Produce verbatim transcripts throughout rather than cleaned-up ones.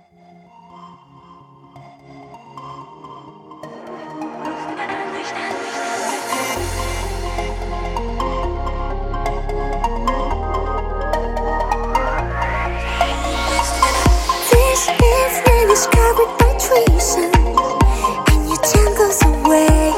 This evening is covered by treason, and your tongue goes away.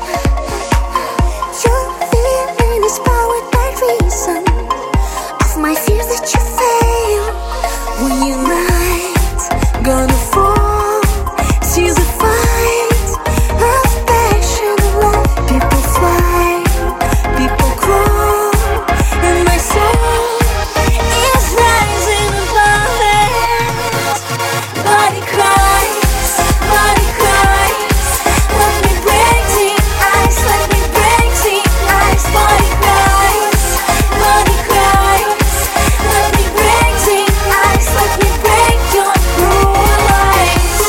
Your feeling is powered by reason of my fears that you fail. When your night gonna fall, sees a fight of passion and love. People fly, people crawl, and my soul is rising above it. Body cries, body cries. Let me break the ice, let me break the ice. Body cries, body cries. Let me break the ice, let me break your cruel eyes.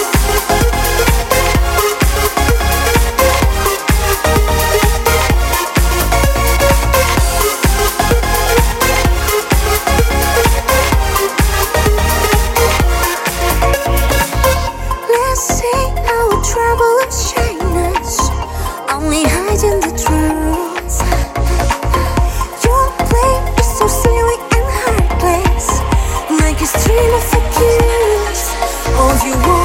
Let's say our trouble and shyness only hiding the truth. Your play is so silly and heartless, like a stream of accuse of your